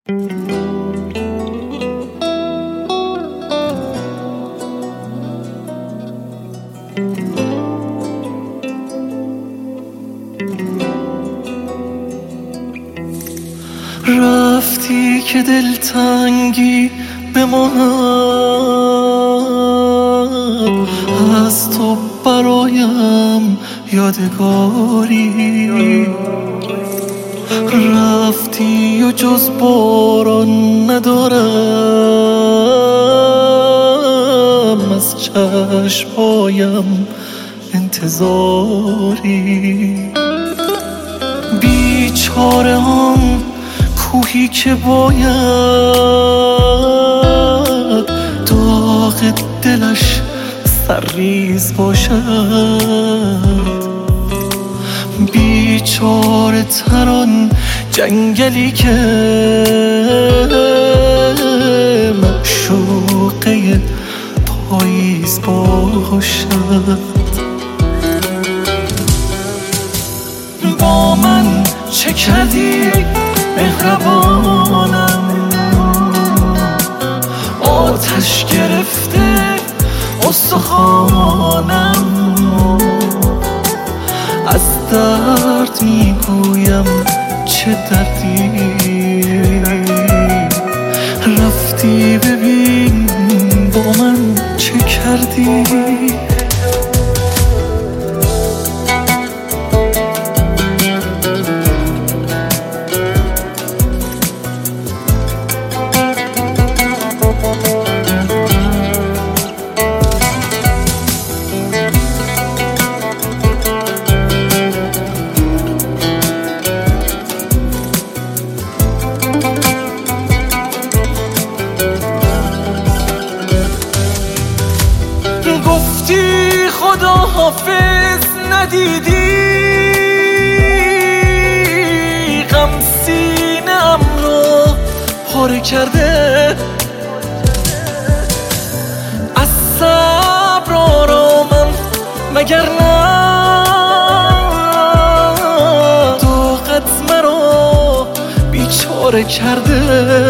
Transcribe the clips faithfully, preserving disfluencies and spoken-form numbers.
رفتی که دلتنگی به ما از تو برایم یادگاری رفتی و جز باران ندارم از چشمایم انتظاری بیچاره آن کوهی که باید داغ دلش سرریز باشد بیچاره تران جنگلی که معشوقه پاییز باشد با من چه کردی مهربانم آتش گرفته استخوانم از درد میگویم چه دردی رفتی ببین با من چه کردی گفتی خدا حافظ ندیدی غم سینه‌ام را پاره کرده از صبر آرامم مگر نه طاقت مرا بیچاره کرده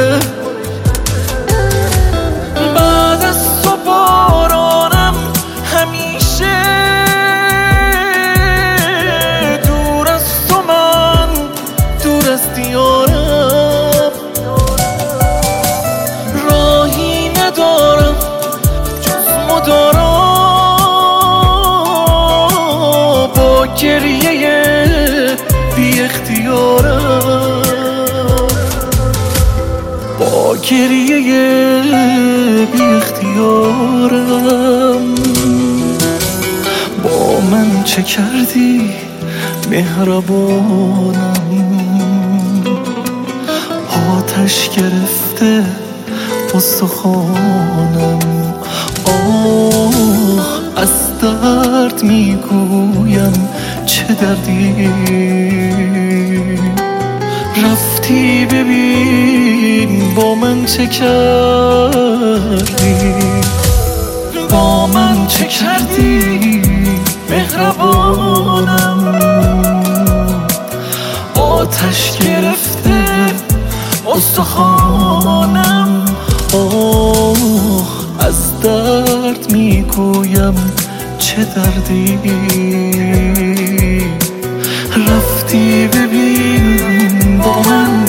بعد از تو بارانم همیشه دور از تو من دور از دیارم راهی ندارم جز مدارا با گریه بی اختیارم با گریه بی اختیارم با من چه کردی مهربانم آتش گرفته استخوانم آه از درد میگویم چه دردی رفتی ببین با من چه کردی با من چه کردی مهربانم آتش گرفته استخوانم آه از درد میگویم چه دردی رفتی ببین با من